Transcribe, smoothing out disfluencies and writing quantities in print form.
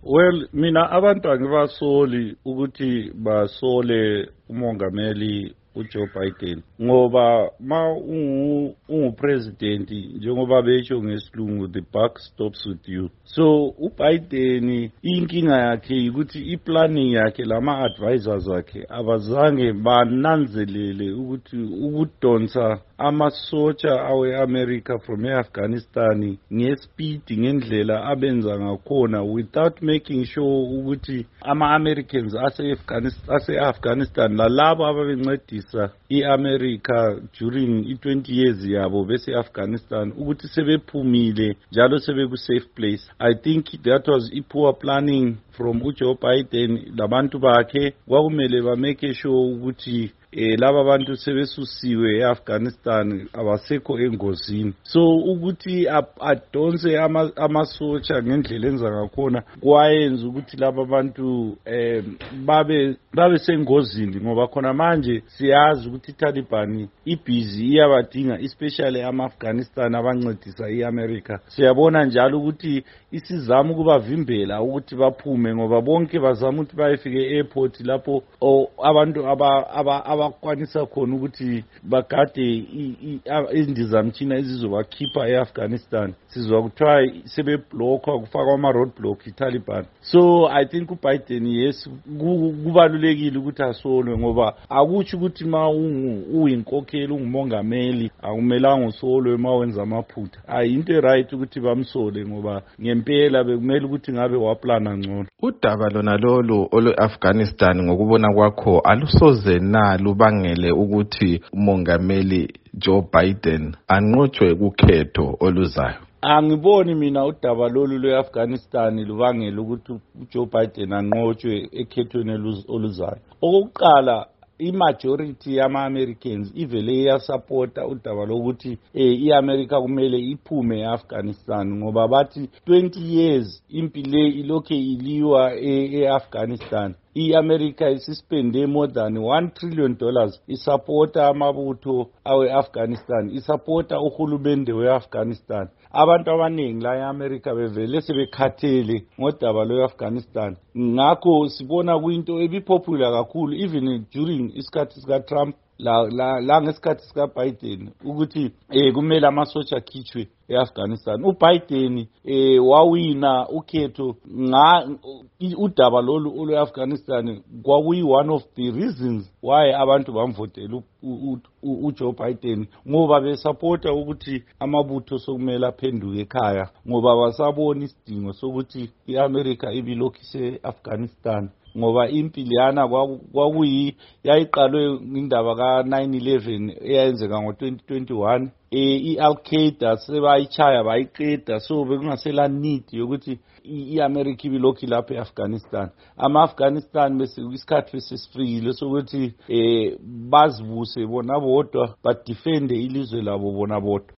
Well, mina abantu angibasoli ukuthi basole umongameli uJoe Biden ngoba ungupresident njengoba besho ngesilungu the buck stops with you. So uBiden inkinga yakhe ukuthi iplanning yakhe lama advisors akhe abazange bananzelele ukuthi ukudonsa amasotsha awe-America from e-Afghanistan ngespeed ngendlela abenza ngakhona without making sure ukuthi ama-Americans ase-Afghanistan lalabo ababencedisa i-America during i-20 years yabo bese-Afghanistan ukuthi sebephumile njalo sebeku-safe place. I think that was poor planning from uJoe Biden labantu bakhe kwakumele bamake sure ukuthi laba bantu sebesusiwe eAfghanistan abasekho engozini. So ukuthi adonse amasotsha ngendlela enza ngakhona kwayenza ukuthi laba bantu babe sengozini ngoba khona manje siyazi ukuthi iTaliban ibusy iyabadinga especially ama-Afghanistan abancedisa i-America. Siyabona njalo ukuthi isizama ukubavimbela ukuthi baphume ngoba bonke bazama ukuthi bayefike e-airport lapho abantu abakwanisa khona ukuthi bagade izindizamtshina ezizobakhipha e-Afghanistan. Sizwa kuthiwa sebeblockwa kufakwa ama-roadblock iTaliban. So I think uBiden yes kubalulekile ukuthi asolwe ngoba akutsho ukuthi ma uyinkokheli ungumongameli akumelanga usolwe ma wenza amaphutha. Ayinto right ukuthi bamsole ngoba ngempela bekumele ukuthi ngabe waplana ngcono. Udaba lona lolu olu-Afghanistan ngokubona kwakho alusoze na lubangele ukuthi umongameli Joe Biden anqotshwe kukhetho oluzayo? Angiboni mina udaba lolu lwe-Afghanistan lubangela ukuthi uJoe Biden anqotshwe ekhethweni oluzayo. Okokuqala i-majority yama-Americans ivele iyasupporta udaba lokuthi i-America kumele iphume e-Afghanistan ngoba bathi 20 years impilo ilokhe iliwa e-Afghanistan. I-America isispende more than $1 trillion isupporta amabutho awe-Afghanistan, isupporta uhulumende we-Afghanistan. Abantu abaningi la e-America bevele sebekhathele ngodaba lwe-Afghanistan. Ngakho sibona kuyinto ebipopular kakhulu even during isikhathi sika-Trump la ngesikhathi sika-Biden ukuthi kumele amasotsha akhitshwe e-Afghanistan. uBiden wawina ukhetho udaba lolu olwe-Afghanistan kwakuyi one of the reasons why abantu bamvotela uJoe Biden ngoba besupporta ukuthi amabutho sokumele aphenduke ekhaya ngoba basabona isidingo sokuthi i-America ibilokhu ise-Afghanistan ngoba impiliyana yayiqalwe indaba ka-9/11 eyayenzeka ngo-2021. I-Al-Qaeda sebayichaya bayiqeda so bekungasela need yokuthi i-America ibilokhu ilapha e-Afghanistan. Ama-Afghanistan bese isikhathi besesifikile sokuthi bazibuse bona bodwa badefende ilizwe labo bona bodwa.